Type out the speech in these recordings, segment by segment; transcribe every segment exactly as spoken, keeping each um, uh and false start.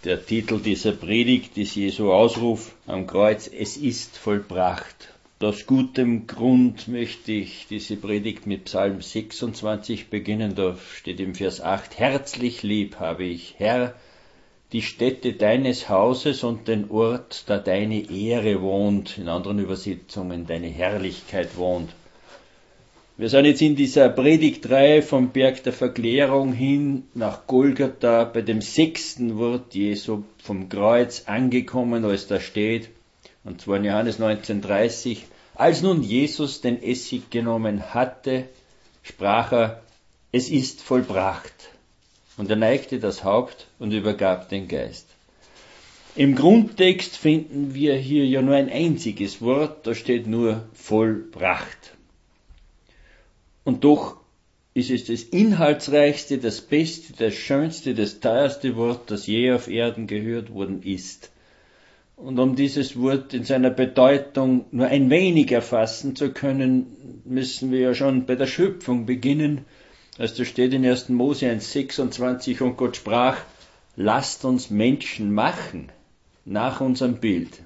Der Titel dieser Predigt ist Jesu Ausruf am Kreuz: Es ist vollbracht. Aus gutem Grund möchte ich diese Predigt mit Psalm sechsundzwanzig beginnen. Da steht im Vers acht: Herzlich lieb habe ich, Herr, die Stätte deines Hauses und den Ort, da deine Ehre wohnt. In anderen Übersetzungen deine Herrlichkeit wohnt. Wir sind jetzt in dieser Predigtreihe vom Berg der Verklärung hin nach Golgatha bei dem sechsten Wort Jesu vom Kreuz angekommen, als da steht, und zwar in Johannes neunzehn dreißig, als nun Jesus den Essig genommen hatte, sprach er, es ist vollbracht. Und er neigte das Haupt und übergab den Geist. Im Grundtext finden wir hier ja nur ein einziges Wort, da steht nur vollbracht. Und doch ist es das inhaltsreichste, das beste, das schönste, das teuerste Wort, das je auf Erden gehört worden ist. Und um dieses Wort in seiner Bedeutung nur ein wenig erfassen zu können, müssen wir ja schon bei der Schöpfung beginnen. Als da steht in ersten Mose eins sechsundzwanzig, und Gott sprach, lasst uns Menschen machen, nach unserem Bild.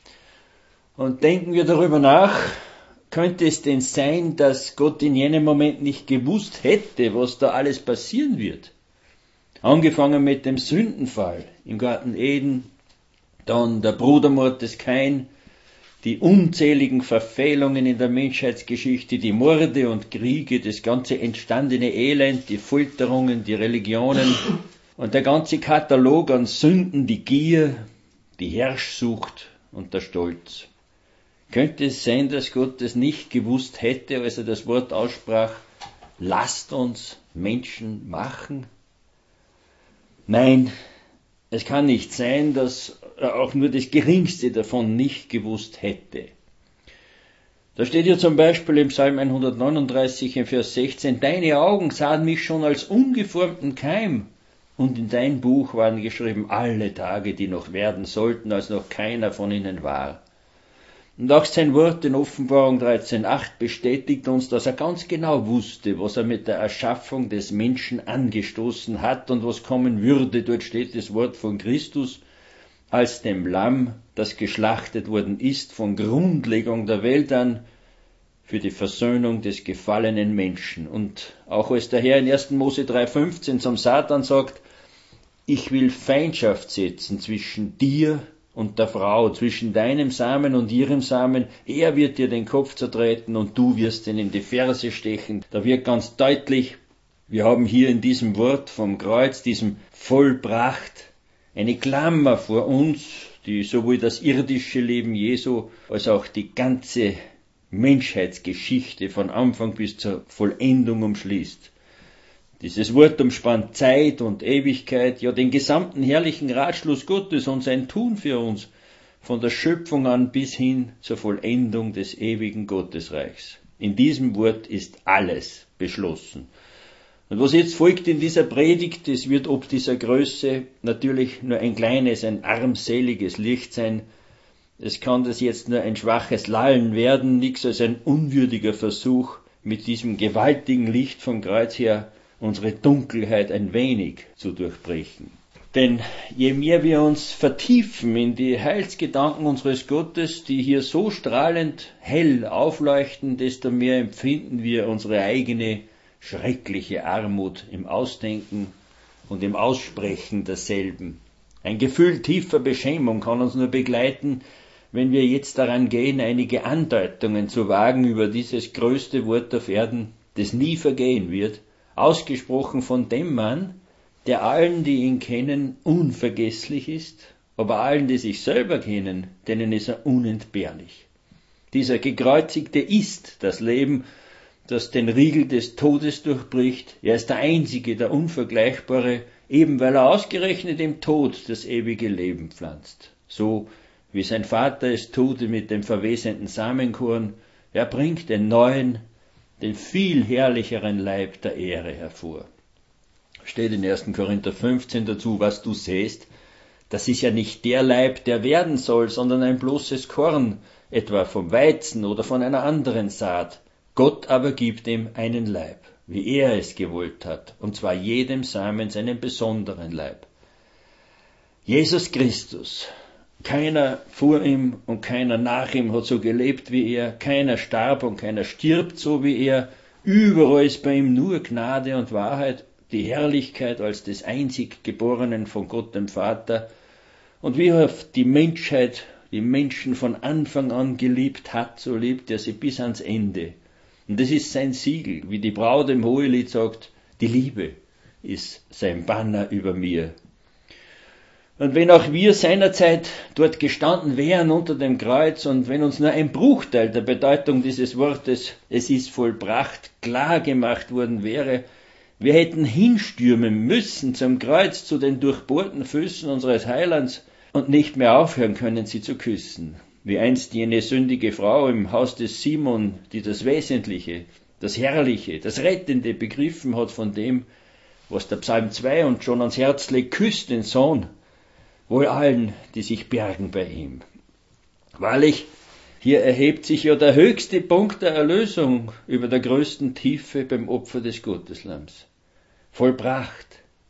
Und denken wir darüber nach, könnte es denn sein, dass Gott in jenem Moment nicht gewusst hätte, was da alles passieren wird? Angefangen mit dem Sündenfall im Garten Eden, dann der Brudermord des Kain, die unzähligen Verfehlungen in der Menschheitsgeschichte, die Morde und Kriege, das ganze entstandene Elend, die Folterungen, die Religionen und der ganze Katalog an Sünden, die Gier, die Herrschsucht und der Stolz. Könnte es sein, dass Gott das nicht gewusst hätte, als er das Wort aussprach, lasst uns Menschen machen? Nein, es kann nicht sein, dass er auch nur das Geringste davon nicht gewusst hätte. Da steht ja zum Beispiel im Psalm hundertneununddreißig im Vers sechzehn, deine Augen sahen mich schon als ungeformten Keim, und in dein Buch waren geschrieben alle Tage, die noch werden sollten, als noch keiner von ihnen war. Und auch sein Wort in Offenbarung dreizehn acht bestätigt uns, dass er ganz genau wusste, was er mit der Erschaffung des Menschen angestoßen hat und was kommen würde. Dort steht das Wort von Christus als dem Lamm, das geschlachtet worden ist von Grundlegung der Welt an für die Versöhnung des gefallenen Menschen. Und auch als der Herr in ersten Mose drei fünfzehn zum Satan sagt, ich will Feindschaft setzen zwischen dir und der Frau, zwischen deinem Samen und ihrem Samen, er wird dir den Kopf zertreten und du wirst ihn in die Ferse stechen. Da wird ganz deutlich, wir haben hier in diesem Wort vom Kreuz, diesem vollbracht, eine Klammer vor uns, die sowohl das irdische Leben Jesu als auch die ganze Menschheitsgeschichte von Anfang bis zur Vollendung umschließt. Dieses Wort umspannt Zeit und Ewigkeit, ja den gesamten herrlichen Ratschluss Gottes und sein Tun für uns, von der Schöpfung an bis hin zur Vollendung des ewigen Gottesreichs. In diesem Wort ist alles beschlossen. Und was jetzt folgt in dieser Predigt, das wird ob dieser Größe natürlich nur ein kleines, ein armseliges Licht sein. Es kann das jetzt nur ein schwaches Lallen werden, nichts als ein unwürdiger Versuch, mit diesem gewaltigen Licht vom Kreuz her unsere Dunkelheit ein wenig zu durchbrechen. Denn je mehr wir uns vertiefen in die Heilsgedanken unseres Gottes, die hier so strahlend hell aufleuchten, desto mehr empfinden wir unsere eigene schreckliche Armut im Ausdenken und im Aussprechen derselben. Ein Gefühl tiefer Beschämung kann uns nur begleiten, wenn wir jetzt daran gehen, einige Andeutungen zu wagen über dieses größte Wort auf Erden, das nie vergehen wird, ausgesprochen von dem Mann, der allen, die ihn kennen, unvergesslich ist, aber allen, die sich selber kennen, denen ist er unentbehrlich. Dieser Gekreuzigte ist das Leben, das den Riegel des Todes durchbricht. Er ist der Einzige, der Unvergleichbare, eben weil er ausgerechnet im Tod das ewige Leben pflanzt. So wie sein Vater es tut mit dem verwesenden Samenkorn, er bringt den neuen, den viel herrlicheren Leib der Ehre hervor. Steht in ersten Korinther fünfzehn dazu, was du sähst, das ist ja nicht der Leib, der werden soll, sondern ein bloßes Korn, etwa vom Weizen oder von einer anderen Saat. Gott aber gibt ihm einen Leib, wie er es gewollt hat, und zwar jedem Samen seinen besonderen Leib. Jesus Christus. Keiner vor ihm und keiner nach ihm hat so gelebt wie er. Keiner starb und keiner stirbt so wie er. Überall ist bei ihm nur Gnade und Wahrheit, die Herrlichkeit als des einzig Geborenen von Gott dem Vater. Und wie er die Menschheit, die Menschen von Anfang an geliebt hat, so liebt er sie bis ans Ende. Und das ist sein Siegel, wie die Braut im Hohelied sagt, die Liebe ist sein Banner über mir. Und wenn auch wir seinerzeit dort gestanden wären unter dem Kreuz und wenn uns nur ein Bruchteil der Bedeutung dieses Wortes, es ist vollbracht, klar gemacht worden wäre, wir hätten hinstürmen müssen zum Kreuz zu den durchbohrten Füßen unseres Heilands und nicht mehr aufhören können, sie zu küssen. Wie einst jene sündige Frau im Haus des Simon, die das Wesentliche, das Herrliche, das Rettende begriffen hat von dem, was der Psalm zwei uns schon ans Herz legt, küsst den Sohn, wohl allen, die sich bergen bei ihm. Wahrlich, hier erhebt sich ja der höchste Punkt der Erlösung über der größten Tiefe beim Opfer des Gotteslams. Vollbracht.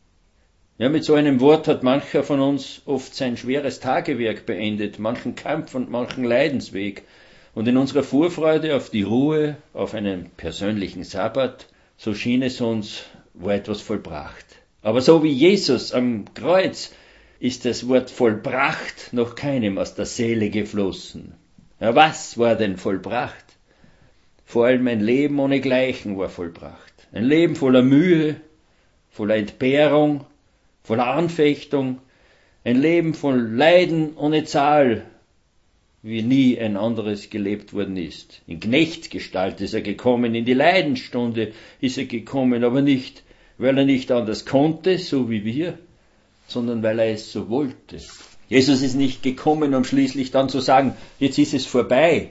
Ja, mit so einem Wort hat mancher von uns oft sein schweres Tagewerk beendet, manchen Kampf und manchen Leidensweg. Und in unserer Vorfreude auf die Ruhe, auf einen persönlichen Sabbat, so schien es uns, war etwas vollbracht. Aber so wie Jesus am Kreuz ist das Wort vollbracht noch keinem aus der Seele geflossen. Ja, was war denn vollbracht? Vor allem ein Leben ohne Gleichen war vollbracht. Ein Leben voller Mühe, voller Entbehrung, voller Anfechtung, ein Leben von Leiden ohne Zahl, wie nie ein anderes gelebt worden ist. In Knechtsgestalt ist er gekommen, in die Leidensstunde ist er gekommen, aber nicht, weil er nicht anders konnte, so wie wir, sondern weil er es so wollte. Jesus ist nicht gekommen, um schließlich dann zu sagen, jetzt ist es vorbei.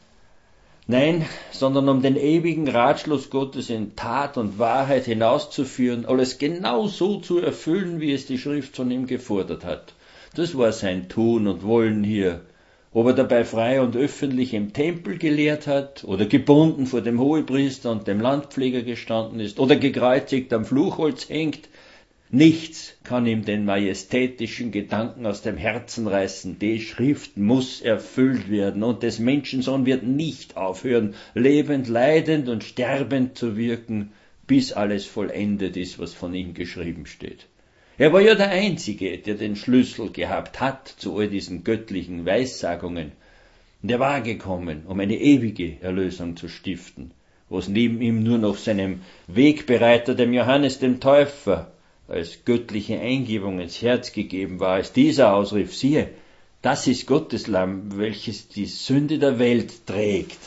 Nein, sondern um den ewigen Ratschluss Gottes in Tat und Wahrheit hinauszuführen, alles genau so zu erfüllen, wie es die Schrift von ihm gefordert hat. Das war sein Tun und Wollen hier. Ob er dabei frei und öffentlich im Tempel gelehrt hat oder gebunden vor dem Hohepriester und dem Landpfleger gestanden ist oder gekreuzigt am Fluchholz hängt, nichts kann ihm den majestätischen Gedanken aus dem Herzen reißen. Die Schrift muss erfüllt werden und des Menschensohn wird nicht aufhören, lebend, leidend und sterbend zu wirken, bis alles vollendet ist, was von ihm geschrieben steht. Er war ja der Einzige, der den Schlüssel gehabt hat zu all diesen göttlichen Weissagungen. Und er war gekommen, um eine ewige Erlösung zu stiften, was neben ihm nur noch seinem Wegbereiter, dem Johannes dem Täufer, als göttliche Eingebung ins Herz gegeben war, als dieser ausrief, siehe, das ist Gottes Lamm, welches die Sünde der Welt trägt.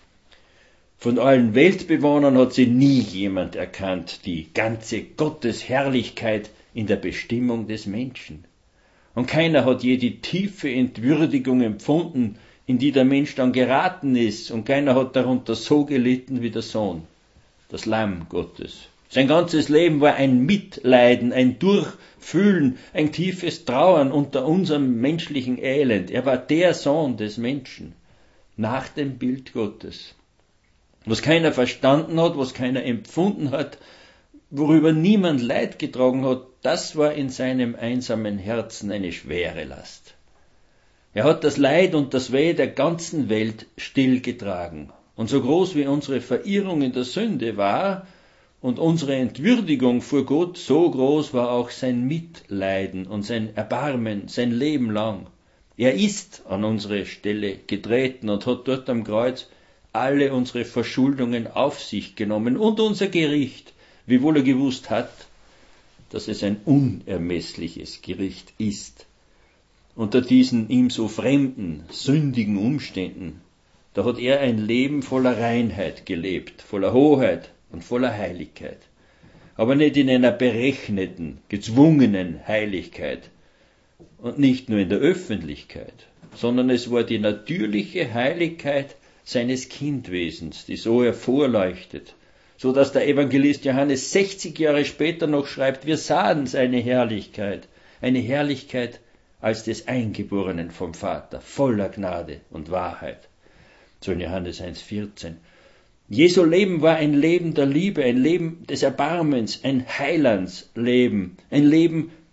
Von allen Weltbewohnern hat sie nie jemand erkannt, die ganze Gottesherrlichkeit in der Bestimmung des Menschen. Und keiner hat je die tiefe Entwürdigung empfunden, in die der Mensch dann geraten ist, und keiner hat darunter so gelitten wie der Sohn, das Lamm Gottes. Sein ganzes Leben war ein Mitleiden, ein Durchfühlen, ein tiefes Trauern unter unserem menschlichen Elend. Er war der Sohn des Menschen, nach dem Bild Gottes. Was keiner verstanden hat, was keiner empfunden hat, worüber niemand Leid getragen hat, das war in seinem einsamen Herzen eine schwere Last. Er hat das Leid und das Weh der ganzen Welt stillgetragen. Und so groß wie unsere Verirrung in der Sünde war, und unsere Entwürdigung vor Gott, so groß war auch sein Mitleiden und sein Erbarmen sein Leben lang. Er ist an unsere Stelle getreten und hat dort am Kreuz alle unsere Verschuldungen auf sich genommen und unser Gericht, wiewohl er gewusst hat, dass es ein unermessliches Gericht ist. Unter diesen ihm so fremden, sündigen Umständen, da hat er ein Leben voller Reinheit gelebt, voller Hoheit und voller Heiligkeit. Aber nicht in einer berechneten, gezwungenen Heiligkeit und nicht nur in der Öffentlichkeit, sondern es war die natürliche Heiligkeit seines Kindwesens, die so hervorleuchtet, so dass der Evangelist Johannes sechzig Jahre später noch schreibt, wir sahen seine Herrlichkeit, eine Herrlichkeit als des Eingeborenen vom Vater, voller Gnade und Wahrheit. So in Johannes eins vierzehn. Jesu Leben war ein Leben der Liebe, ein Leben des Erbarmens, ein Heilandsleben, ein Leben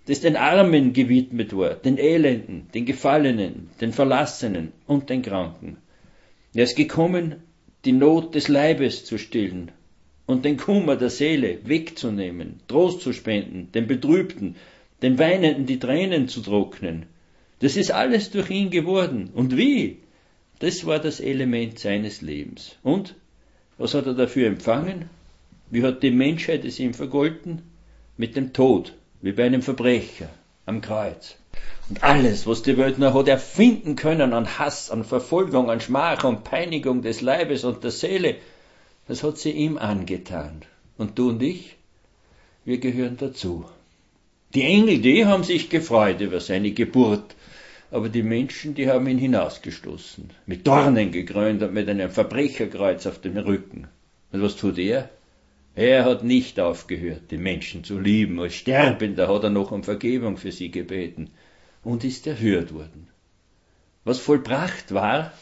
das den Armen gewidmet war, den Elenden, den Gefallenen, den Verlassenen und den Kranken. Er ist gekommen, die Not des Leibes zu stillen und den Kummer der Seele wegzunehmen, Trost zu spenden, den Betrübten, den Weinenden die Tränen zu trocknen. Das ist alles durch ihn geworden. Und wie? Das war das Element seines Lebens. Und was hat er dafür empfangen? Wie hat die Menschheit es ihm vergolten? Mit dem Tod, wie bei einem Verbrecher am Kreuz. Und alles, was die Welt noch hat erfinden können an Hass, an Verfolgung, an Schmach, an Peinigung des Leibes und der Seele, das hat sie ihm angetan. Und du und ich, wir gehören dazu. Die Engel, die haben sich gefreut über seine Geburt, aber die Menschen, die haben ihn hinausgestoßen, mit Dornen gekrönt und mit einem Verbrecherkreuz auf dem Rücken. Und was tut er? Er hat nicht aufgehört, die Menschen zu lieben. Als Sterbender hat er noch um Vergebung für sie gebeten und ist erhört worden. Was vollbracht war,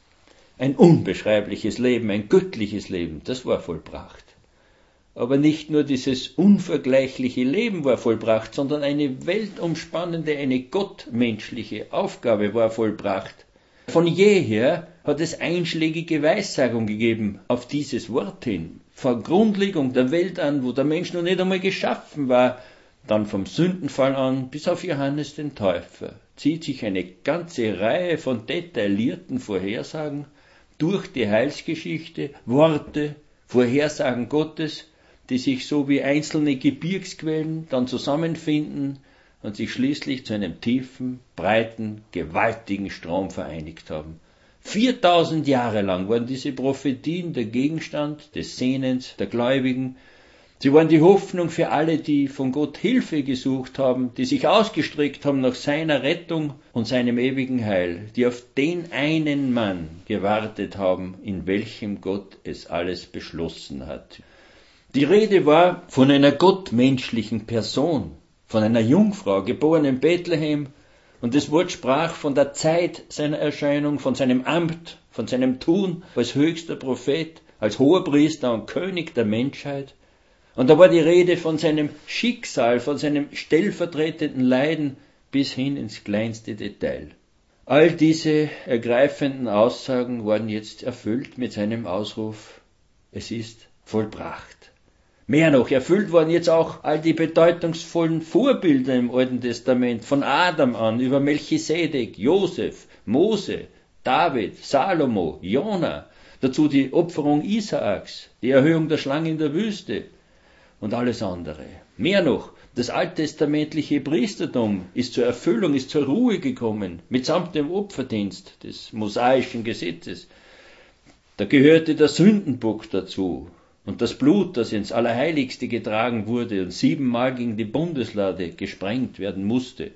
ein unbeschreibliches Leben, ein göttliches Leben, das war vollbracht. Aber nicht nur dieses unvergleichliche Leben war vollbracht, sondern eine weltumspannende, eine gottmenschliche Aufgabe war vollbracht. Von jeher hat es einschlägige Weissagung gegeben auf dieses Wort hin. Von Grundlegung der Welt an, wo der Mensch noch nicht einmal geschaffen war, dann vom Sündenfall an bis auf Johannes den Täufer, zieht sich eine ganze Reihe von detaillierten Vorhersagen durch die Heilsgeschichte, Worte, Vorhersagen Gottes, die sich so wie einzelne Gebirgsquellen dann zusammenfinden und sich schließlich zu einem tiefen, breiten, gewaltigen Strom vereinigt haben. viertausend Jahre lang waren diese Prophetien der Gegenstand des Sehnens der Gläubigen. Sie waren die Hoffnung für alle, die von Gott Hilfe gesucht haben, die sich ausgestreckt haben nach seiner Rettung und seinem ewigen Heil, die auf den einen Mann gewartet haben, in welchem Gott es alles beschlossen hat. Die Rede war von einer gottmenschlichen Person, von einer Jungfrau, geboren in Bethlehem, und das Wort sprach von der Zeit seiner Erscheinung, von seinem Amt, von seinem Tun als höchster Prophet, als Hohepriester und König der Menschheit. Und da war die Rede von seinem Schicksal, von seinem stellvertretenden Leiden bis hin ins kleinste Detail. All diese ergreifenden Aussagen waren jetzt erfüllt mit seinem Ausruf, es ist vollbracht. Mehr noch, erfüllt waren jetzt auch all die bedeutungsvollen Vorbilder im Alten Testament, von Adam an über Melchisedek, Josef, Mose, David, Salomo, Jona, dazu die Opferung Isaaks, die Erhöhung der Schlange in der Wüste und alles andere. Mehr noch, das alttestamentliche Priestertum ist zur Erfüllung, ist zur Ruhe gekommen, mitsamt dem Opferdienst des mosaischen Gesetzes. Da gehörte der Sündenbock dazu. Und das Blut, das ins Allerheiligste getragen wurde und siebenmal gegen die Bundeslade gesprengt werden musste.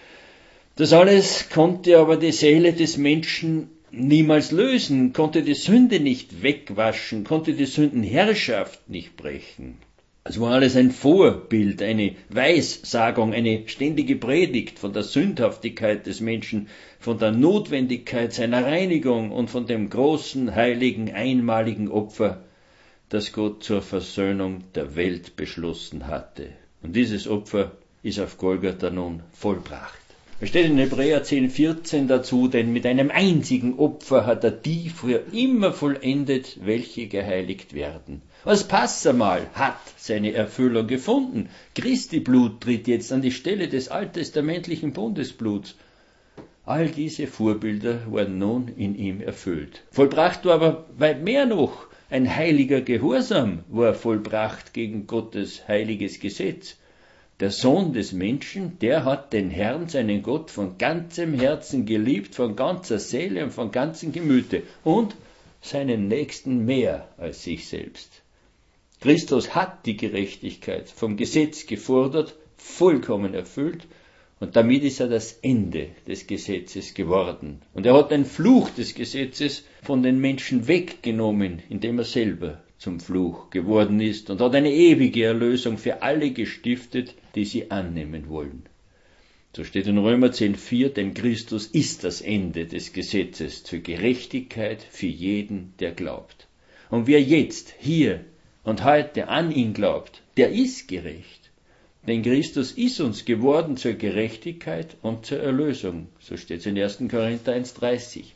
Das alles konnte aber die Seele des Menschen niemals lösen, konnte die Sünde nicht wegwaschen, konnte die Sündenherrschaft nicht brechen. Es war alles ein Vorbild, eine Weissagung, eine ständige Predigt von der Sündhaftigkeit des Menschen, von der Notwendigkeit seiner Reinigung und von dem großen, heiligen, einmaligen Opfer, das Gott zur Versöhnung der Welt beschlossen hatte. Und dieses Opfer ist auf Golgatha nun vollbracht. Es steht in Hebräer zehn vierzehn dazu, denn mit einem einzigen Opfer hat er die für immer vollendet, welche geheiligt werden. Das Passamal hat seine Erfüllung gefunden. Christi Blut tritt jetzt an die Stelle des alttestamentlichen Bundesbluts. All diese Vorbilder wurden nun in ihm erfüllt. Vollbracht war aber weit mehr noch. Ein heiliger Gehorsam war vollbracht gegen Gottes heiliges Gesetz. Der Sohn des Menschen, der hat den Herrn, seinen Gott, von ganzem Herzen geliebt, von ganzer Seele und von ganzem Gemüte und seinen Nächsten mehr als sich selbst. Christus hat die Gerechtigkeit vom Gesetz gefordert, vollkommen erfüllt, und damit ist er das Ende des Gesetzes geworden. Und er hat den Fluch des Gesetzes von den Menschen weggenommen, indem er selber zum Fluch geworden ist und hat eine ewige Erlösung für alle gestiftet, die sie annehmen wollen. So steht in Römer zehn vier, denn Christus ist das Ende des Gesetzes zur Gerechtigkeit für jeden, der glaubt. Und wer jetzt, hier und heute an ihn glaubt, der ist gerecht. Denn Christus ist uns geworden zur Gerechtigkeit und zur Erlösung. So steht es in ersten Korinther eins dreißig.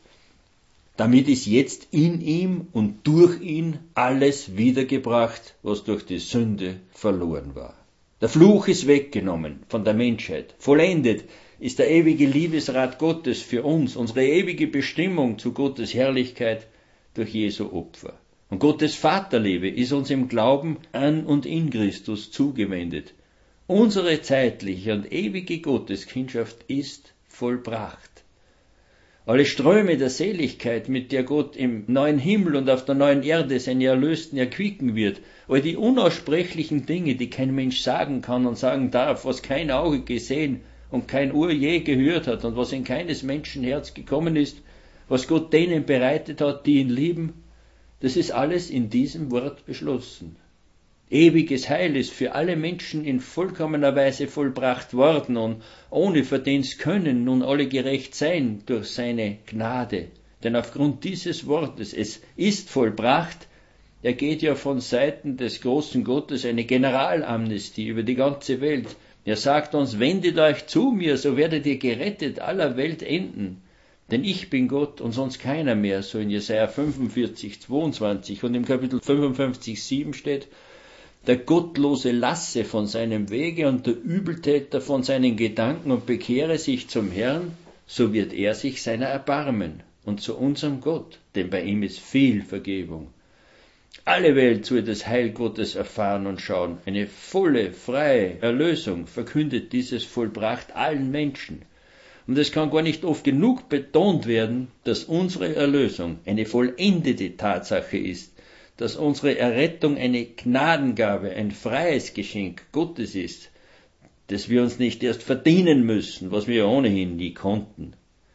Damit ist jetzt in ihm und durch ihn alles wiedergebracht, was durch die Sünde verloren war. Der Fluch ist weggenommen von der Menschheit. Vollendet ist der ewige Liebesrat Gottes für uns, unsere ewige Bestimmung zu Gottes Herrlichkeit durch Jesu Opfer. Und Gottes Vaterliebe ist uns im Glauben an und in Christus zugewendet. Unsere zeitliche und ewige Gotteskindschaft ist vollbracht. Alle Ströme der Seligkeit, mit der Gott im neuen Himmel und auf der neuen Erde seine Erlösten erquicken wird, all die unaussprechlichen Dinge, die kein Mensch sagen kann und sagen darf, was kein Auge gesehen und kein Ohr je gehört hat und was in keines Menschen Herz gekommen ist, was Gott denen bereitet hat, die ihn lieben, das ist alles in diesem Wort beschlossen. Ewiges Heil ist für alle Menschen in vollkommener Weise vollbracht worden und ohne Verdienst können nun alle gerecht sein durch seine Gnade. Denn aufgrund dieses Wortes, es ist vollbracht, ergeht ja von Seiten des großen Gottes eine Generalamnestie über die ganze Welt. Er sagt uns, wendet euch zu mir, so werdet ihr gerettet aller Welt enden. Denn ich bin Gott und sonst keiner mehr, so in Jesaja fünfundvierzig, zweiundzwanzig und im Kapitel fünfundfünfzig, sieben steht, der Gottlose lasse von seinem Wege und der Übeltäter von seinen Gedanken und bekehre sich zum Herrn, so wird er sich seiner erbarmen und zu unserem Gott, denn bei ihm ist viel Vergebung. Alle Welt soll das Heil Gottes erfahren und schauen. Eine volle, freie Erlösung verkündet dieses vollbracht allen Menschen. Und es kann gar nicht oft genug betont werden, dass unsere Erlösung eine vollendete Tatsache ist, dass unsere Errettung eine Gnadengabe, ein freies Geschenk Gottes ist, dass wir uns nicht erst verdienen müssen, was wir ohnehin nie konnten.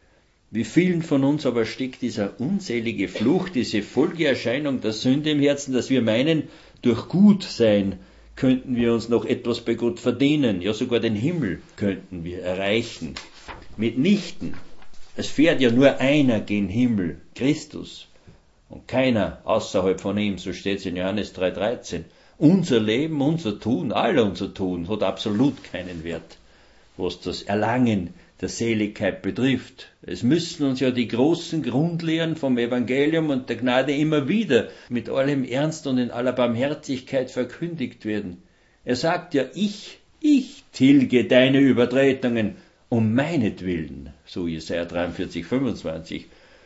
Wie vielen von uns aber steckt dieser unselige Fluch, diese Folgeerscheinung der Sünde im Herzen, dass wir meinen, durch Gutsein könnten wir uns noch etwas bei Gott verdienen, ja sogar den Himmel könnten wir erreichen. Mitnichten. Es fährt ja nur einer gen Himmel, Christus. Und keiner außerhalb von ihm, so steht es in Johannes drei dreizehn. Unser Leben, unser Tun, all unser Tun hat absolut keinen Wert, was das Erlangen der Seligkeit betrifft. Es müssen uns ja die großen Grundlehren vom Evangelium und der Gnade immer wieder mit allem Ernst und in aller Barmherzigkeit verkündigt werden. Er sagt ja, ich, ich tilge deine Übertretungen um meinetwillen, so Jesaja dreiundvierzig, fünfundzwanzig.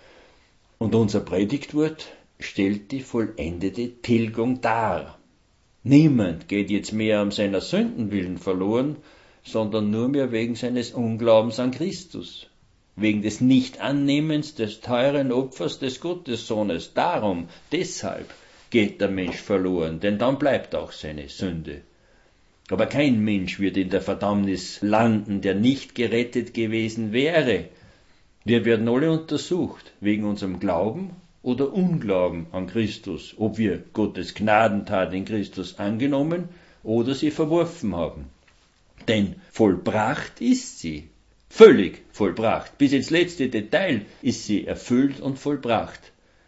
Und unser Predigtwort stellt die vollendete Tilgung dar. Niemand geht jetzt mehr um seiner Sünden willen verloren, sondern nur mehr wegen seines Unglaubens an Christus, wegen des Nichtannehmens des teuren Opfers des Gottessohnes. Darum, deshalb geht der Mensch verloren, denn dann bleibt auch seine Sünde. Aber kein Mensch wird in der Verdammnis landen, der nicht gerettet gewesen wäre. Wir werden alle untersucht, wegen unserem Glauben oder Unglauben an Christus, ob wir Gottes Gnadentat in Christus angenommen oder sie verworfen haben. Denn vollbracht ist sie, völlig vollbracht, bis ins letzte Detail ist sie erfüllt und vollbracht.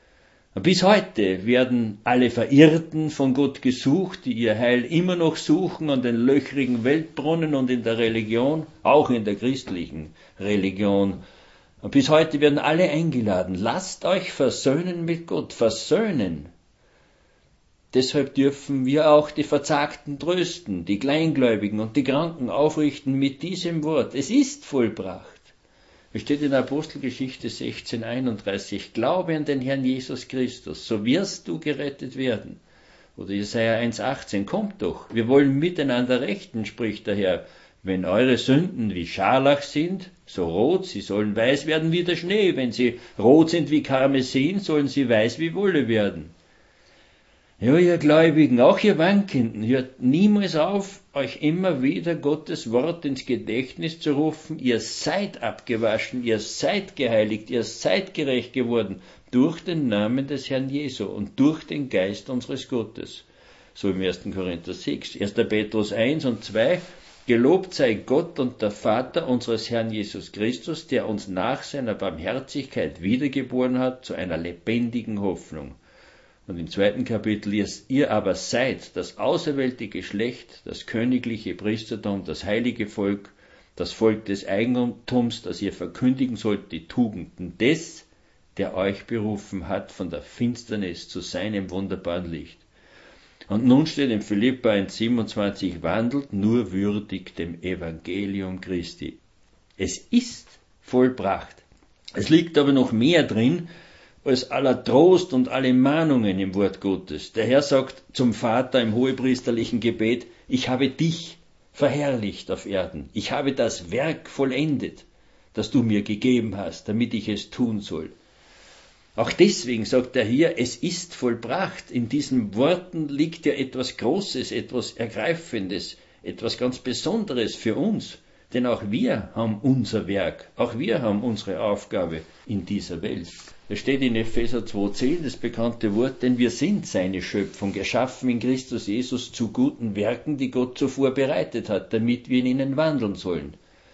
Bis heute werden alle Verirrten von Gott gesucht, die ihr Heil immer noch suchen an den löchrigen Weltbrunnen und in der Religion, auch in der christlichen Religion. Und bis heute werden alle eingeladen, lasst euch versöhnen mit Gott, versöhnen. Deshalb dürfen wir auch die Verzagten trösten, die Kleingläubigen und die Kranken aufrichten mit diesem Wort. Es ist vollbracht. Es steht in der Apostelgeschichte sechzehn einunddreißig, glaube an den Herrn Jesus Christus, so wirst du gerettet werden. Oder Jesaja eins achtzehn, kommt doch, wir wollen miteinander rechten, spricht der Herr. Wenn eure Sünden wie Scharlach sind, so rot, sie sollen weiß werden wie der Schnee. Wenn sie rot sind wie Karmesin, sollen sie weiß wie Wolle werden. Ja, ihr Gläubigen, auch ihr Wankenden, hört niemals auf, euch immer wieder Gottes Wort ins Gedächtnis zu rufen. Ihr seid abgewaschen, ihr seid geheiligt, ihr seid gerecht geworden durch den Namen des Herrn Jesu und durch den Geist unseres Gottes. So im ersten Korinther sechs, erster Petrus eins und zwei. Gelobt sei Gott und der Vater unseres Herrn Jesus Christus, der uns nach seiner Barmherzigkeit wiedergeboren hat zu einer lebendigen Hoffnung Und im zweiten Kapitel, ihr, ihr aber seid das auserwählte Geschlecht, das königliche Priestertum, das heilige Volk, das Volk des Eigentums, das ihr verkündigen sollt, die Tugenden des, der euch berufen hat, von der Finsternis zu seinem wunderbaren Licht. Und nun steht in Philipper eins siebenundzwanzig, wandelt nur würdig dem Evangelium Christi. Es ist vollbracht. Es liegt aber noch mehr drin, als aller Trost und alle Mahnungen im Wort Gottes. Der Herr sagt zum Vater im hohepriesterlichen Gebet, ich habe dich verherrlicht auf Erden. Ich habe das Werk vollendet, das du mir gegeben hast, damit ich es tun soll. Auch deswegen sagt er hier, es ist vollbracht. In diesen Worten liegt ja etwas Großes, etwas Ergreifendes, etwas ganz Besonderes für uns. Denn auch wir haben unser Werk, auch wir haben unsere Aufgabe in dieser Welt. Es steht in Epheser zwei zehn, das bekannte Wort, denn wir sind seine Schöpfung, geschaffen in Christus Jesus zu guten Werken, die Gott zuvor bereitet hat, damit wir in ihnen wandeln sollen.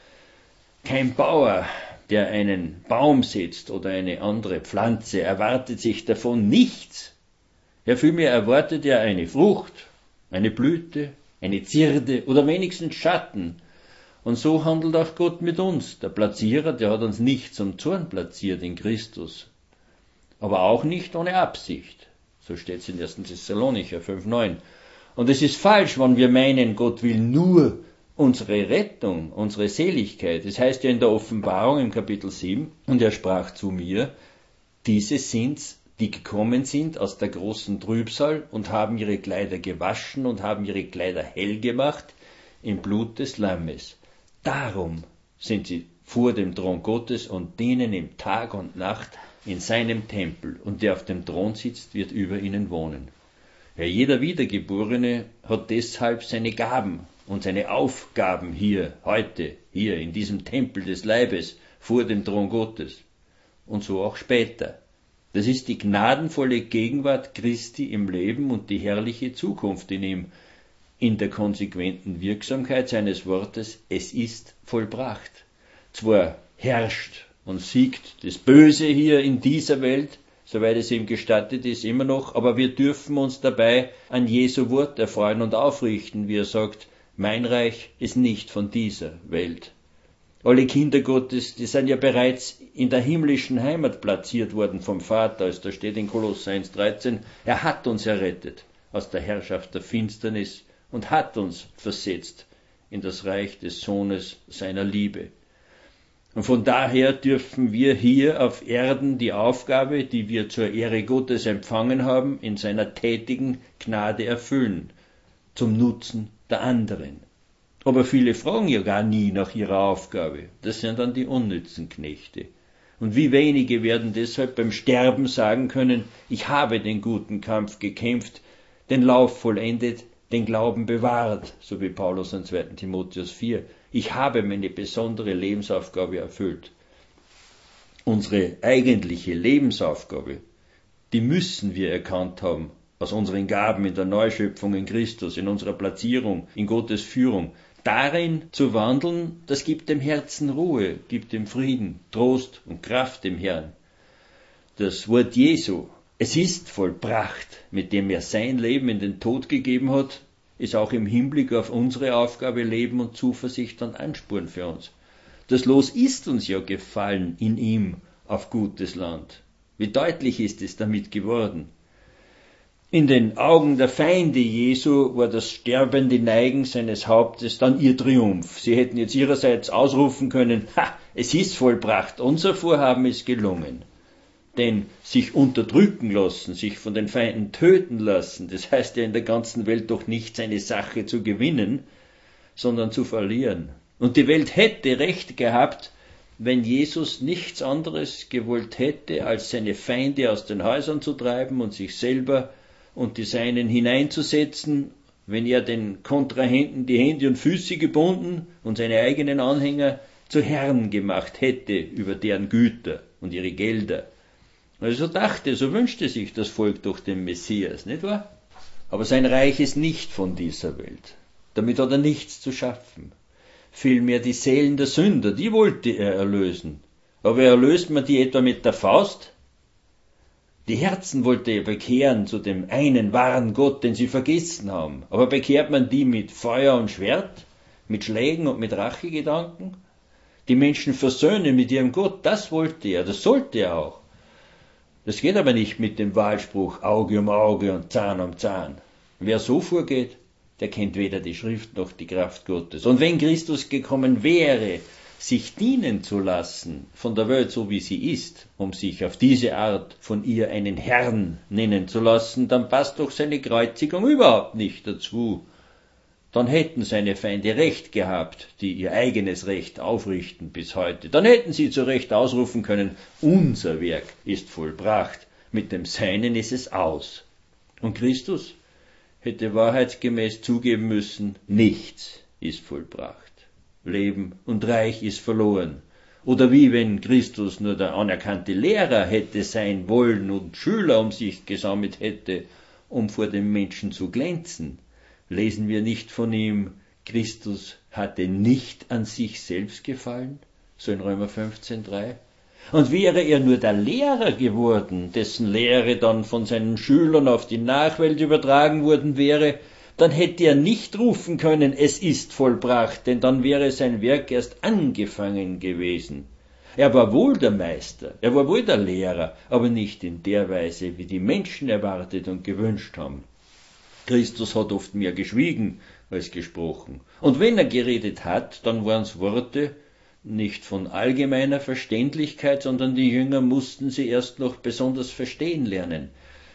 Kein Bauer, der einen Baum setzt oder eine andere Pflanze, erwartet sich davon nichts. Ja, vielmehr erwartet er eine Frucht, eine Blüte, eine Zierde oder wenigstens Schatten. Und so handelt auch Gott mit uns. Der Platzierer, der hat uns nicht zum Zorn platziert in Christus, aber auch nicht ohne Absicht. So steht es in ersten Thessalonicher fünf neun. Und es ist falsch, wenn wir meinen, Gott will nur unsere Rettung, unsere Seligkeit. Das heißt ja in der Offenbarung im Kapitel sieben, und er sprach zu mir, diese sind's, die gekommen sind aus der großen Trübsal und haben ihre Kleider gewaschen und haben ihre Kleider hell gemacht im Blut des Lammes. Darum sind sie vor dem Thron Gottes und dienen ihm Tag und Nacht in seinem Tempel, und der auf dem Thron sitzt, wird über ihnen wohnen. Ja, jeder Wiedergeborene hat deshalb seine Gaben und seine Aufgaben hier, heute, hier in diesem Tempel des Leibes, vor dem Thron Gottes. Und so auch später. Das ist die gnadenvolle Gegenwart Christi im Leben und die herrliche Zukunft in ihm, in der konsequenten Wirksamkeit seines Wortes, es ist vollbracht. Zwar herrscht und siegt das Böse hier in dieser Welt, soweit es ihm gestattet ist, immer noch, aber wir dürfen uns dabei an Jesu Wort erfreuen und aufrichten, wie er sagt, mein Reich ist nicht von dieser Welt. Alle Kinder Gottes, die sind ja bereits in der himmlischen Heimat platziert worden vom Vater, als da steht in Kolosser eins dreizehn, er hat uns errettet aus der Herrschaft der Finsternis und hat uns versetzt in das Reich des Sohnes seiner Liebe. Und von daher dürfen wir hier auf Erden die Aufgabe, die wir zur Ehre Gottes empfangen haben, in seiner tätigen Gnade erfüllen, zum Nutzen der anderen. Aber viele fragen ja gar nie nach ihrer Aufgabe. Das sind dann die unnützen Knechte. Und wie wenige werden deshalb beim Sterben sagen können, ich habe den guten Kampf gekämpft, den Lauf vollendet, den Glauben bewahrt, so wie Paulus in zweiten Timotheus vier. Ich habe meine besondere Lebensaufgabe erfüllt. Unsere eigentliche Lebensaufgabe, die müssen wir erkannt haben, aus unseren Gaben in der Neuschöpfung in Christus, in unserer Platzierung, in Gottes Führung. Darin zu wandeln, das gibt dem Herzen Ruhe, gibt dem Frieden, Trost und Kraft dem Herrn. Das Wort Jesu, es ist vollbracht, mit dem er sein Leben in den Tod gegeben hat, ist auch im Hinblick auf unsere Aufgabe Leben und Zuversicht und Ansporn für uns. Das Los ist uns ja gefallen in ihm auf gutes Land. Wie deutlich ist es damit geworden? In den Augen der Feinde Jesu war das sterbende Neigen seines Hauptes dann ihr Triumph. Sie hätten jetzt ihrerseits ausrufen können, ha, es ist vollbracht, unser Vorhaben ist gelungen. Denn sich unterdrücken lassen, sich von den Feinden töten lassen, das heißt ja in der ganzen Welt doch nicht seine Sache zu gewinnen, sondern zu verlieren. Und die Welt hätte Recht gehabt, wenn Jesus nichts anderes gewollt hätte, als seine Feinde aus den Häusern zu treiben und sich selber und die Seinen hineinzusetzen, wenn er den Kontrahenten die Hände und Füße gebunden und seine eigenen Anhänger zu Herren gemacht hätte über deren Güter und ihre Gelder. Also dachte, so wünschte sich das Volk durch den Messias, nicht wahr? Aber sein Reich ist nicht von dieser Welt. Damit hat er nichts zu schaffen. Vielmehr die Seelen der Sünder, die wollte er erlösen. Aber erlöst man die etwa mit der Faust? Die Herzen wollte er bekehren zu dem einen wahren Gott, den sie vergessen haben. Aber bekehrt man die mit Feuer und Schwert, mit Schlägen und mit Rachegedanken? Die Menschen versöhnen mit ihrem Gott, das wollte er, das sollte er auch. Das geht aber nicht mit dem Wahlspruch Auge um Auge und Zahn um Zahn. Wer so vorgeht, der kennt weder die Schrift noch die Kraft Gottes. Und wenn Christus gekommen wäre, sich dienen zu lassen von der Welt so wie sie ist, um sich auf diese Art von ihr einen Herrn nennen zu lassen, dann passt doch seine Kreuzigung überhaupt nicht dazu. Dann hätten seine Feinde Recht gehabt, die ihr eigenes Recht aufrichten bis heute. Dann hätten sie zu Recht ausrufen können, unser Werk ist vollbracht, mit dem Seinen ist es aus. Und Christus hätte wahrheitsgemäß zugeben müssen, nichts ist vollbracht. Leben und Reich ist verloren. Oder wie wenn Christus nur der anerkannte Lehrer hätte sein wollen und Schüler um sich gesammelt hätte, um vor den Menschen zu glänzen. Lesen wir nicht von ihm, Christus hatte nicht an sich selbst gefallen, so in Römer fünfzehn drei. Und wäre er nur der Lehrer geworden, dessen Lehre dann von seinen Schülern auf die Nachwelt übertragen worden wäre, dann hätte er nicht rufen können, es ist vollbracht, denn dann wäre sein Werk erst angefangen gewesen. Er war wohl der Meister, er war wohl der Lehrer, aber nicht in der Weise, wie die Menschen erwartet und gewünscht haben. Christus hat oft mehr geschwiegen als gesprochen. Und wenn er geredet hat, dann waren es Worte nicht von allgemeiner Verständlichkeit, sondern die Jünger mussten sie erst noch besonders verstehen lernen.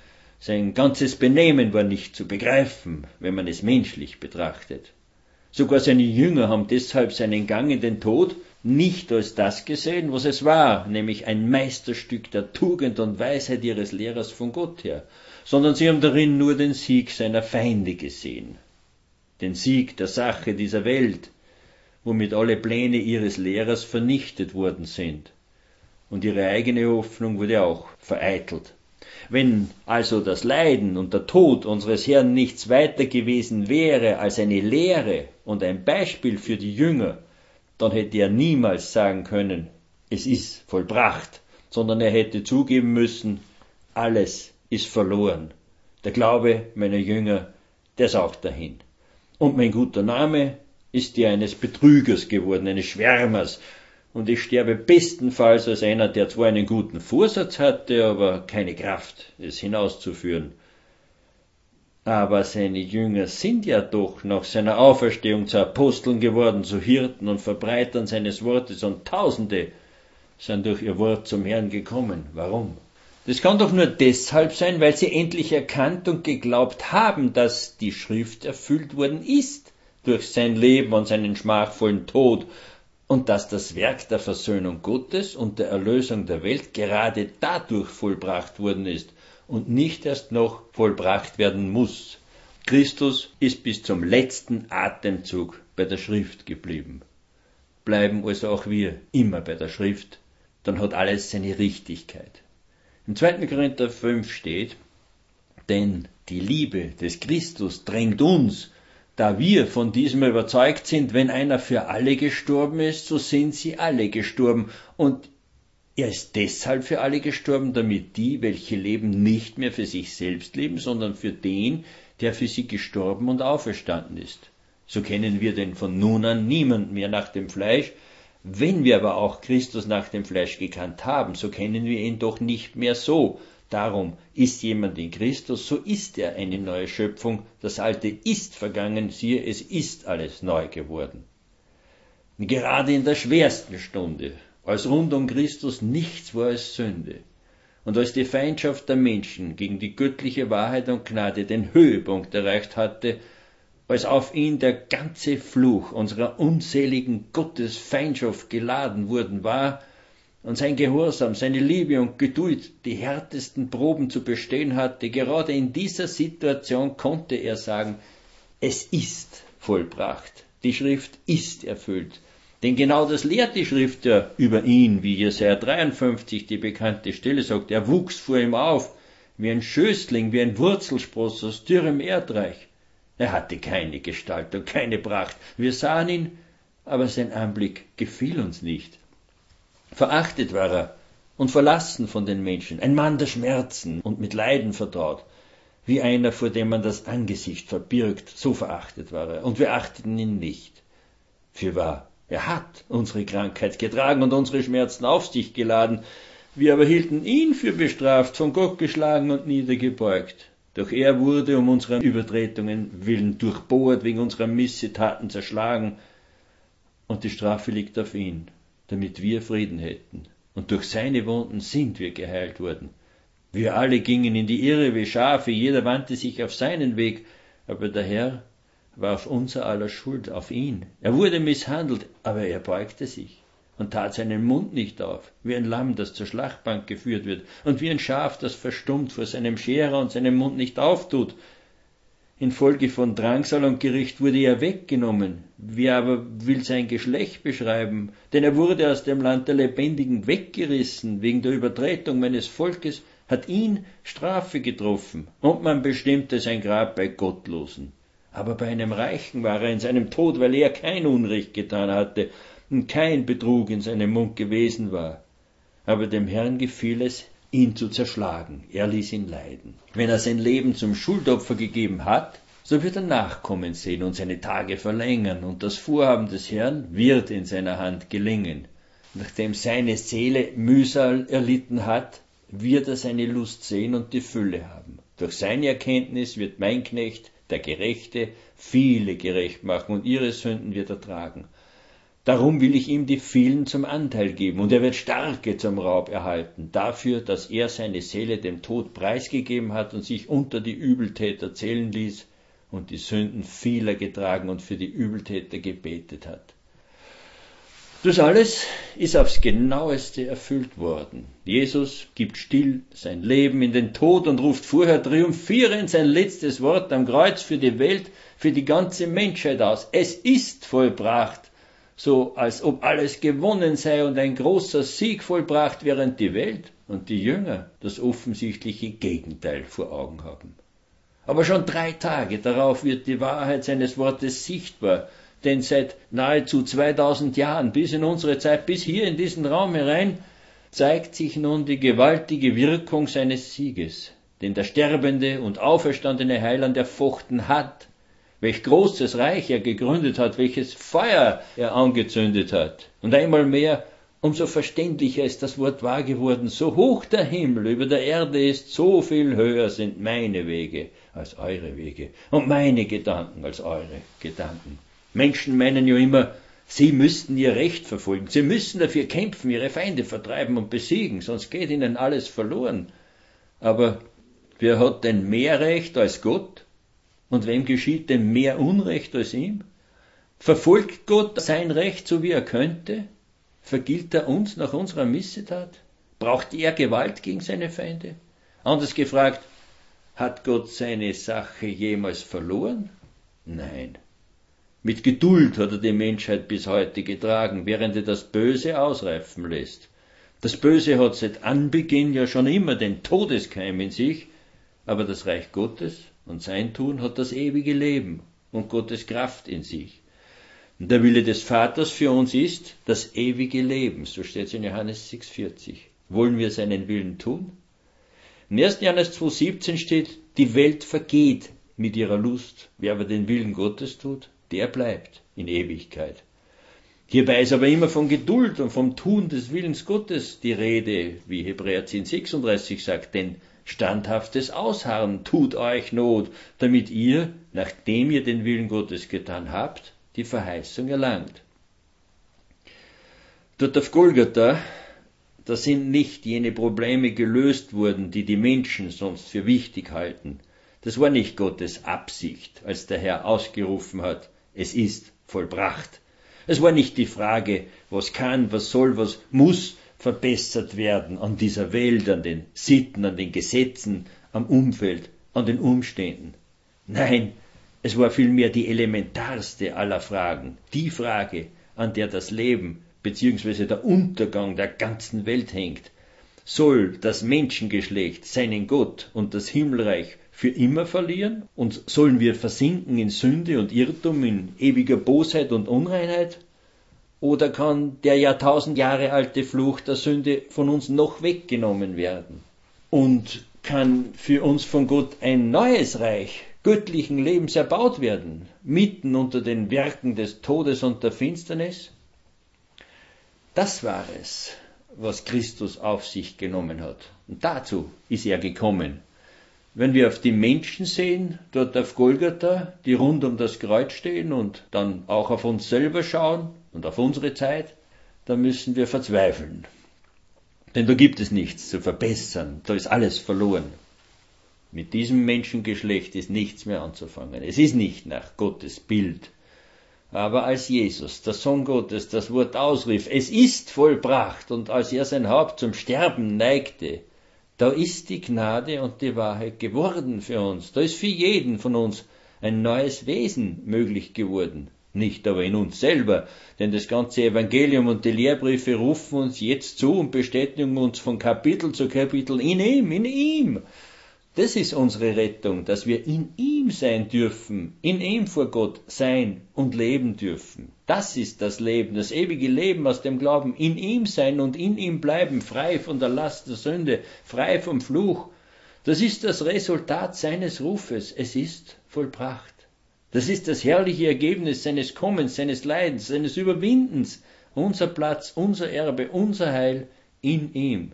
Sein ganzes Benehmen war nicht zu begreifen, wenn man es menschlich betrachtet. Sogar seine Jünger haben deshalb seinen Gang in den Tod nicht als das gesehen, was es war, nämlich ein Meisterstück der Tugend und Weisheit ihres Lehrers von Gott her, sondern sie haben darin nur den Sieg seiner Feinde gesehen, den Sieg der Sache dieser Welt, womit alle Pläne ihres Lehrers vernichtet worden sind. Und ihre eigene Hoffnung wurde auch vereitelt. Wenn also das Leiden und der Tod unseres Herrn nichts weiter gewesen wäre als eine Lehre und ein Beispiel für die Jünger, dann hätte er niemals sagen können, es ist vollbracht, sondern er hätte zugeben müssen, alles ist verloren. Der Glaube meiner Jünger, der ist auch dahin. Und mein guter Name ist der eines Betrügers geworden, eines Schwärmers, und ich sterbe bestenfalls als einer, der zwar einen guten Vorsatz hatte, aber keine Kraft, es hinauszuführen. Aber seine Jünger sind ja doch nach seiner Auferstehung zu Aposteln geworden, zu Hirten und Verbreitern seines Wortes, und Tausende sind durch ihr Wort zum Herrn gekommen. Warum? Das kann doch nur deshalb sein, weil sie endlich erkannt und geglaubt haben, dass die Schrift erfüllt worden ist durch sein Leben und seinen schmachvollen Tod, und dass das Werk der Versöhnung Gottes und der Erlösung der Welt gerade dadurch vollbracht worden ist und nicht erst noch vollbracht werden muss. Christus ist bis zum letzten Atemzug bei der Schrift geblieben. Bleiben also auch wir immer bei der Schrift, dann hat alles seine Richtigkeit. Im zweiten Korinther fünf steht, denn die Liebe des Christus drängt uns, da wir von diesem überzeugt sind, wenn einer für alle gestorben ist, so sind sie alle gestorben. Und er ist deshalb für alle gestorben, damit die, welche leben, nicht mehr für sich selbst leben, sondern für den, der für sie gestorben und auferstanden ist. So kennen wir denn von nun an niemand mehr nach dem Fleisch. Wenn wir aber auch Christus nach dem Fleisch gekannt haben, so kennen wir ihn doch nicht mehr so. Darum ist jemand in Christus, so ist er eine neue Schöpfung. Das Alte ist vergangen, siehe, es ist alles neu geworden. Gerade in der schwersten Stunde, als rund um Christus nichts war als Sünde und als die Feindschaft der Menschen gegen die göttliche Wahrheit und Gnade den Höhepunkt erreicht hatte, als auf ihn der ganze Fluch unserer unseligen Gottesfeindschaft geladen worden war, und sein Gehorsam, seine Liebe und Geduld die härtesten Proben zu bestehen hatte, gerade in dieser Situation konnte er sagen, es ist vollbracht, die Schrift ist erfüllt. Denn genau das lehrt die Schrift ja über ihn, wie Jesaja dreiundfünfzig die bekannte Stelle sagt, er wuchs vor ihm auf, wie ein Schößling, wie ein Wurzelspross aus dürrem Erdreich. Er hatte keine Gestalt und keine Pracht. Wir sahen ihn, aber sein Anblick gefiel uns nicht. Verachtet war er und verlassen von den Menschen, ein Mann der Schmerzen und mit Leiden vertraut, wie einer, vor dem man das Angesicht verbirgt, so verachtet war er, und wir achteten ihn nicht. Fürwahr, er hat unsere Krankheit getragen und unsere Schmerzen auf sich geladen, wir aber hielten ihn für bestraft, von Gott geschlagen und niedergebeugt. Doch er wurde um unserer Übertretungen willen durchbohrt, wegen unserer Missetaten zerschlagen, und die Strafe liegt auf ihn, damit wir Frieden hätten. Und durch seine Wunden sind wir geheilt worden. Wir alle gingen in die Irre wie Schafe, jeder wandte sich auf seinen Weg, aber der Herr warf unser aller Schuld auf ihn. Er wurde misshandelt, aber er beugte sich und tat seinen Mund nicht auf, wie ein Lamm, das zur Schlachtbank geführt wird, und wie ein Schaf, das verstummt vor seinem Scherer und seinen Mund nicht auftut. Infolge von Drangsal und Gericht wurde er weggenommen. Wer aber will sein Geschlecht beschreiben? Denn er wurde aus dem Land der Lebendigen weggerissen, wegen der Übertretung meines Volkes hat ihn Strafe getroffen, und man bestimmte sein Grab bei Gottlosen. Aber bei einem Reichen war er in seinem Tod, weil er kein Unrecht getan hatte und kein Betrug in seinem Mund gewesen war. Aber dem Herrn gefiel es, ihn zu zerschlagen. Er ließ ihn leiden. Wenn er sein Leben zum Schuldopfer gegeben hat, so wird er Nachkommen sehen und seine Tage verlängern, und das Vorhaben des Herrn wird in seiner Hand gelingen. Nachdem seine Seele Mühsal erlitten hat, wird er seine Lust sehen und die Fülle haben. Durch seine Erkenntnis wird mein Knecht, der Gerechte, viele gerecht machen, und ihre Sünden wird er tragen. Darum will ich ihm die vielen zum Anteil geben, und er wird Starke zum Raub erhalten, dafür, dass er seine Seele dem Tod preisgegeben hat und sich unter die Übeltäter zählen ließ und die Sünden vieler getragen und für die Übeltäter gebetet hat. Das alles ist aufs Genaueste erfüllt worden. Jesus gibt still sein Leben in den Tod und ruft vorher triumphierend sein letztes Wort am Kreuz für die Welt, für die ganze Menschheit aus. Es ist vollbracht. So als ob alles gewonnen sei und ein großer Sieg vollbracht, während die Welt und die Jünger das offensichtliche Gegenteil vor Augen haben. Aber schon drei Tage darauf wird die Wahrheit seines Wortes sichtbar, denn seit nahezu zweitausend Jahren, bis in unsere Zeit, bis hier in diesen Raum herein, zeigt sich nun die gewaltige Wirkung seines Sieges, den der sterbende und auferstandene Heiland erfochten hat, welch großes Reich er gegründet hat, welches Feuer er angezündet hat. Und einmal mehr, umso verständlicher ist das Wort wahr geworden, so hoch der Himmel über der Erde ist, so viel höher sind meine Wege als eure Wege und meine Gedanken als eure Gedanken. Menschen meinen ja immer, sie müssten ihr Recht verfolgen, sie müssen dafür kämpfen, ihre Feinde vertreiben und besiegen, sonst geht ihnen alles verloren. Aber wer hat denn mehr Recht als Gott? Und wem geschieht denn mehr Unrecht als ihm? Verfolgt Gott sein Recht, so wie er könnte? Vergilt er uns nach unserer Missetat? Braucht er Gewalt gegen seine Feinde? Anders gefragt, hat Gott seine Sache jemals verloren? Nein. Mit Geduld hat er die Menschheit bis heute getragen, während er das Böse ausreifen lässt. Das Böse hat seit Anbeginn ja schon immer den Todeskeim in sich, aber das Reich Gottes und sein Tun hat das ewige Leben und Gottes Kraft in sich. Und der Wille des Vaters für uns ist das ewige Leben, so steht es in Johannes sechs vierzig. Wollen wir seinen Willen tun? Im ersten Johannes zwei siebzehn steht, die Welt vergeht mit ihrer Lust, wer aber den Willen Gottes tut, der bleibt in Ewigkeit. Hierbei ist aber immer von Geduld und vom Tun des Willens Gottes die Rede, wie Hebräer zehn sechsunddreißig sagt, denn standhaftes Ausharren tut euch Not, damit ihr, nachdem ihr den Willen Gottes getan habt, die Verheißung erlangt. Dort auf Golgatha, da sind nicht jene Probleme gelöst worden, die die Menschen sonst für wichtig halten. Das war nicht Gottes Absicht, als der Herr ausgerufen hat, es ist vollbracht. Es war nicht die Frage, was kann, was soll, was muss verbessert werden an dieser Welt, an den Sitten, an den Gesetzen, am Umfeld, an den Umständen. Nein, es war vielmehr die elementarste aller Fragen, die Frage, an der das Leben bzw. der Untergang der ganzen Welt hängt. Soll das Menschengeschlecht seinen Gott und das Himmelreich für immer verlieren? Und sollen wir versinken in Sünde und Irrtum, in ewiger Bosheit und Unreinheit? Oder kann der Jahrtausend Jahre alte Fluch der Sünde von uns noch weggenommen werden? Und kann für uns von Gott ein neues Reich göttlichen Lebens erbaut werden, mitten unter den Werken des Todes und der Finsternis? Das war es, was Christus auf sich genommen hat. Und dazu ist er gekommen. Wenn wir auf die Menschen sehen, dort auf Golgatha, die rund um das Kreuz stehen und dann auch auf uns selber schauen und auf unsere Zeit, dann müssen wir verzweifeln. Denn da gibt es nichts zu verbessern, da ist alles verloren. Mit diesem Menschengeschlecht ist nichts mehr anzufangen. Es ist nicht nach Gottes Bild. Aber als Jesus, der Sohn Gottes, das Wort ausrief, es ist vollbracht, und als er sein Haupt zum Sterben neigte, da ist die Gnade und die Wahrheit geworden für uns. Da ist für jeden von uns ein neues Wesen möglich geworden. Nicht aber in uns selber, denn das ganze Evangelium und die Lehrbriefe rufen uns jetzt zu und bestätigen uns von Kapitel zu Kapitel in ihm, in ihm. Das ist unsere Rettung, dass wir in ihm sein dürfen, in ihm vor Gott sein und leben dürfen. Das ist das Leben, das ewige Leben aus dem Glauben, in ihm sein und in ihm bleiben, frei von der Last der Sünde, frei vom Fluch. Das ist das Resultat seines Rufes, es ist vollbracht. Das ist das herrliche Ergebnis seines Kommens, seines Leidens, seines Überwindens. Unser Platz, unser Erbe, unser Heil in ihm.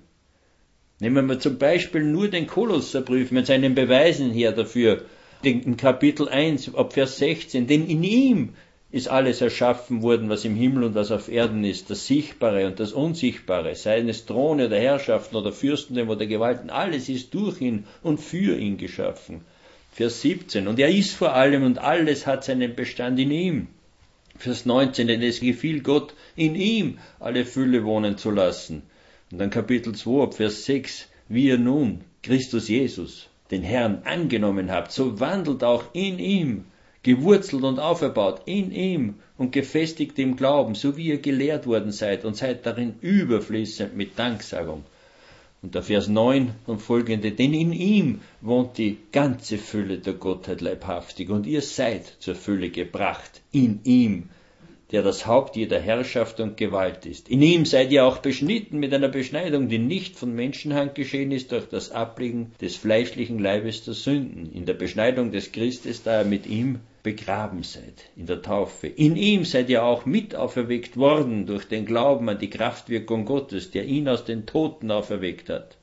Nehmen wir zum Beispiel nur den Kolosserbrief mit seinen Beweisen her dafür. In Kapitel eins, ab Vers sechzehn, denn in ihm ist alles erschaffen worden, was im Himmel und was auf Erden ist, das Sichtbare und das Unsichtbare, seien es Throne oder Herrschaften oder Fürstentümer oder Gewalten, alles ist durch ihn und für ihn geschaffen. Vers siebzehn, und er ist vor allem und alles hat seinen Bestand in ihm. Vers neunzehn, denn es gefiel Gott, in ihm alle Fülle wohnen zu lassen. Und dann Kapitel zwei, Vers sechs, wie ihr nun Christus Jesus, den Herrn, angenommen habt, so wandelt auch in ihm, gewurzelt und auferbaut in ihm und gefestigt im Glauben, so wie ihr gelehrt worden seid und seid darin überfließend mit Danksagung. Und der Vers neun und folgende, denn in ihm wohnt die ganze Fülle der Gottheit leibhaftig und ihr seid zur Fülle gebracht, in ihm, der das Haupt jeder Herrschaft und Gewalt ist. In ihm seid ihr auch beschnitten mit einer Beschneidung, die nicht von Menschenhand geschehen ist, durch das Ablegen des fleischlichen Leibes der Sünden. In der Beschneidung des Christus, da ihr mit ihm begraben seid, in der Taufe. In ihm seid ihr auch mit auferweckt worden, durch den Glauben an die Kraftwirkung Gottes, der ihn aus den Toten auferweckt hat.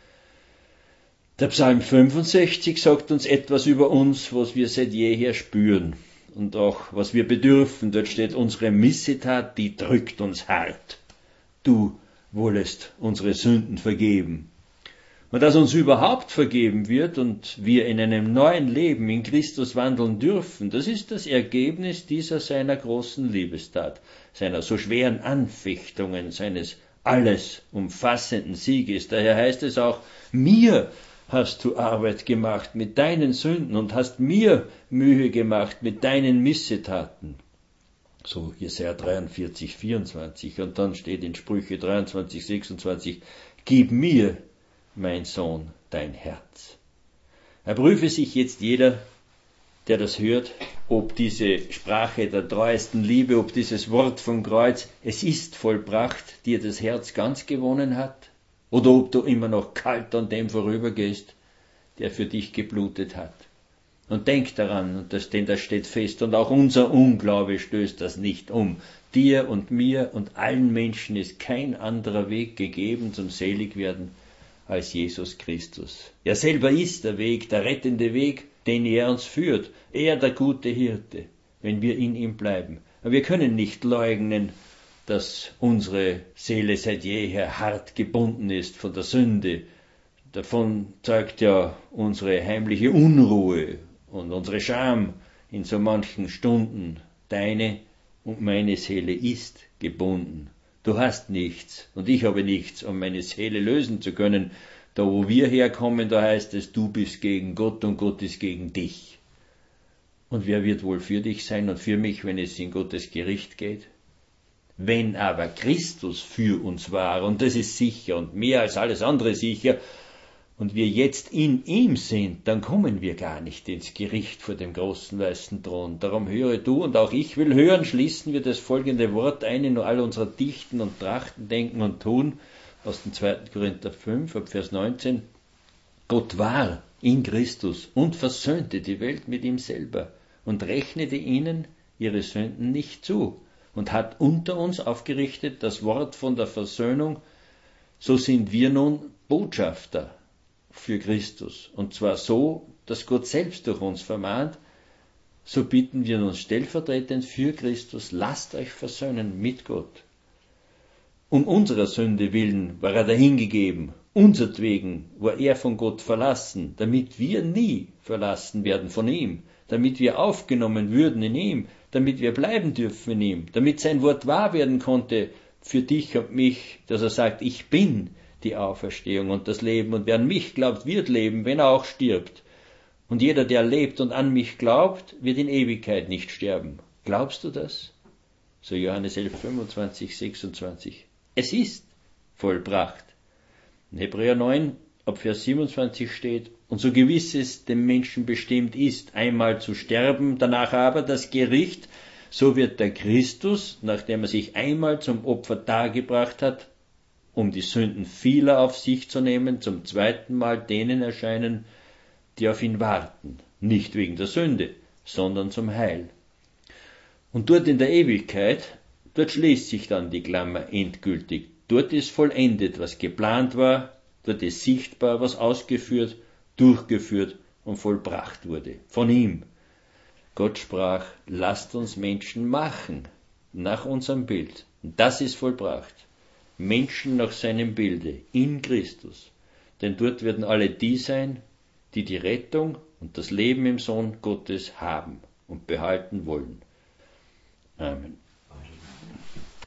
Der Psalm fünfundsechzig sagt uns etwas über uns, was wir seit jeher spüren. Und auch, was wir bedürfen. Dort steht, unsere Missetat, die drückt uns hart. Du wollest unsere Sünden vergeben. Und dass uns überhaupt vergeben wird und wir in einem neuen Leben in Christus wandeln dürfen, das ist das Ergebnis dieser seiner großen Liebestat, seiner so schweren Anfechtungen, seines alles umfassenden Sieges. Daher heißt es auch, mir hast du Arbeit gemacht mit deinen Sünden und hast mir Mühe gemacht mit deinen Missetaten. So Jesaja dreiundvierzig, vierundzwanzig. Und dann steht in Sprüche dreiundzwanzig, sechsundzwanzig, gib mir, mein Sohn, dein Herz. Erprüfe sich jetzt jeder, der das hört, ob diese Sprache der treuesten Liebe, ob dieses Wort vom Kreuz, es ist vollbracht, dir das Herz ganz gewonnen hat. Oder ob du immer noch kalt an dem vorübergehst, der für dich geblutet hat. Und denk daran, und das, denn das steht fest, und auch unser Unglaube stößt das nicht um. Dir und mir und allen Menschen ist kein anderer Weg gegeben zum Seligwerden als Jesus Christus. Er selber ist der Weg, der rettende Weg, den er uns führt. Er, der gute Hirte, wenn wir in ihm bleiben. Aber wir können nicht leugnen, dass unsere Seele seit jeher hart gebunden ist von der Sünde. Davon zeugt ja unsere heimliche Unruhe und unsere Scham in so manchen Stunden. Deine und meine Seele ist gebunden. Du hast nichts und ich habe nichts, um meine Seele lösen zu können. Da wo wir herkommen, da heißt es, du bist gegen Gott und Gott ist gegen dich. Und wer wird wohl für dich sein und für mich, wenn es in Gottes Gericht geht? Wenn aber Christus für uns war, und das ist sicher und mehr als alles andere sicher, und wir jetzt in ihm sind, dann kommen wir gar nicht ins Gericht vor dem großen weißen Thron. Darum höre du und auch ich will hören, schließen wir das folgende Wort ein in all unserer Dichten und Trachten, Denken und Tun aus dem zweiten Korinther fünf, ab Vers neunzehn. Gott war in Christus und versöhnte die Welt mit ihm selber und rechnete ihnen ihre Sünden nicht zu und hat unter uns aufgerichtet das Wort von der Versöhnung. So sind wir nun Botschafter für Christus, und zwar so, dass Gott selbst durch uns vermahnt. So bitten wir uns stellvertretend für Christus, lasst euch versöhnen mit Gott. Um unserer Sünde willen war er dahingegeben, unsertwegen war er von Gott verlassen, damit wir nie verlassen werden von ihm, damit wir aufgenommen würden in ihm, damit wir bleiben dürfen in ihm, damit sein Wort wahr werden konnte für dich und mich, dass er sagt, ich bin die Auferstehung und das Leben, und wer an mich glaubt, wird leben, wenn er auch stirbt. Und jeder, der lebt und an mich glaubt, wird in Ewigkeit nicht sterben. Glaubst du das? So Johannes elf, fünfundzwanzig, sechsundzwanzig. Es ist vollbracht. In Hebräer neun, ab Vers siebenundzwanzig steht, und so gewiss es dem Menschen bestimmt ist, einmal zu sterben, danach aber das Gericht, so wird der Christus, nachdem er sich einmal zum Opfer dargebracht hat, um die Sünden vieler auf sich zu nehmen, zum zweiten Mal denen erscheinen, die auf ihn warten, nicht wegen der Sünde, sondern zum Heil. Und dort in der Ewigkeit, dort schließt sich dann die Klammer endgültig. Dort ist vollendet, was geplant war, dort ist sichtbar, was ausgeführt, durchgeführt und vollbracht wurde. Von ihm. Gott sprach, lasst uns Menschen machen, nach unserem Bild. Und das ist vollbracht. Menschen nach seinem Bilde, in Christus. Denn dort werden alle die sein, die die Rettung und das Leben im Sohn Gottes haben und behalten wollen. Amen.